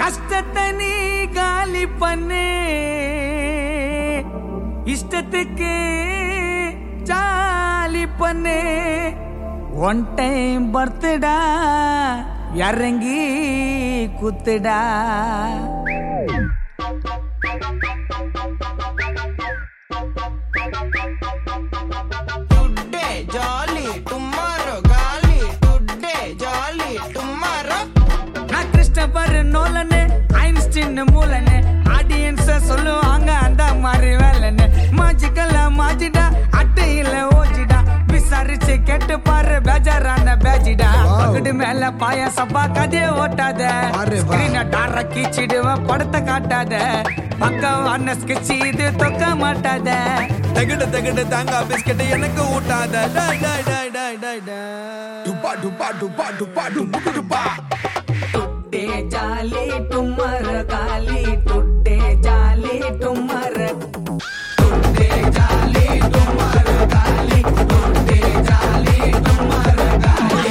கஷ்டத்தை நீ காலி பண்ணு இஷ்டத்துக்கு ஜாலி பண்ணு ஒன் டைம் பர்த்டா இறங்கி குத்துடா Today jolly, tomorrow gali. Today jolly, tomorrow. நான் கிறிஸ்டபர் நோலனு ஐன்ஸ்டீன் மூலனு ஆடியன்ஸ் சொல்லுவாங்க அந்த மாதிரி வேலைன்னு மாஜிக்கல்ல மாஜிடா அட்டையில ஓஜிடா விசாரிச்சு கேட்டு பாரு பேஜாரான பேஜிடா பக்கத்து மேல பாயசப்பா கதைய ஓட்டாத ஸ்கிரீன டார கீச்சிடுவ படத்தை காட்டாத பக்கவான ஸ்கெட்ச் இது தொக்க மாட்டாத தகடு தாங்க பிஸ்கட் எனக்கு ஊட்டாத டாய் டாய் டாய் டாய் டாய் டாய் டுபா டுபா டுபா டுபா டுபா டுபா टुड्डे जाली टुमर गाली टुड्डे जाली टुमर टुड्डे जाली टुमर गाली टुड्डे जाली टुमर गाली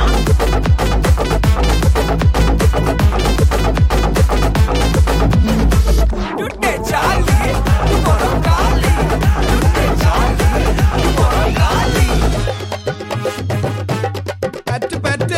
टुड्डे जाली टुमर गाली टुड्डे जाली टुमर गाली பட்டு பட்டு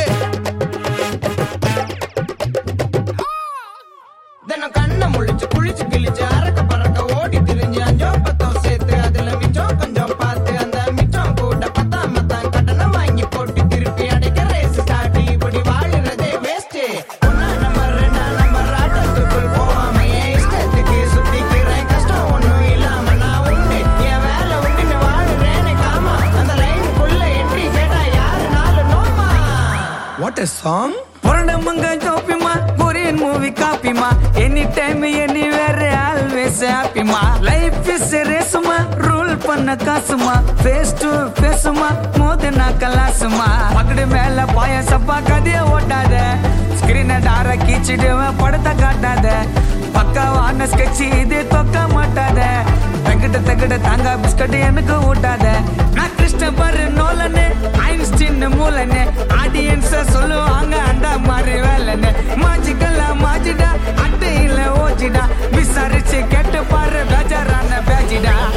தினம் கண்ணை முழிச்சு குளிச்சு கிழிச்சு அரக்க பறக்க ஓடி திரிஞ்சு அஞ்சோ பத்தோ சேர்த்து அதுல மிச்சம் கொஞ்சம் பார்த்து அந்த மிச்சம் கூட பத்தாமத்தான் கடனை வாங்கி போட்டு திருப்பி அடைக்க ரேஸ் ஸ்டார்ட் இப்படி வாழுறதே வேஸ்ட் ஒன்னா நம்பர் ரெண்டா நம்பர் ஆட்டத்துக்குள் போவாம என் இஷ்டத்துக்கு சுத்திக்கிறேன் கஷ்டம் ஒண்ணும் இல்லாம நான் உண்டு என் வேலை உண்டுன்னு வாழுறேன்னு காமா அந்த லைனுக்குள்ள என்ட்ரி கேட்டா யாருனாலும் நோமா வாட் எ சாங் பொருடமங்க ஜோப்பிமா கொரியன் மூவி காப்பிமா எனி டைம் எனிவேர் ஆல்வேஸ் ஹாப்பிமா லைஃப் இஸ் ரேசுமா ரூல் பண்ண காசுமா ஃபேஸ் டு ஃபேசுமா மோதனா கலாசுமா பக்கடு மேல பாயசப்பா கதைய ஓட்டாத ஸ்கிரீனை டார கீச்சிடுவ படத்தை காட்டாத பக்காவான ஸ்கெட்ச் இது தொக்க மாட்டாத தகடு தாங்க பிஸ்கட் எனக்கு ஊட்டாத நான் கிறிஸ்டபர் நோலனு ஐன்ஸ்டீன் மூலனு ஆடியன்ஸ் சொல்லுவாங்க அந்த மாதிரி வேலைன்னு மாஜிக்கல்ல மாஜிடா அட்டையில ஓஜிடா விசாரிச்சு கேட்டு பாரு பேஜாரான பேஜிடா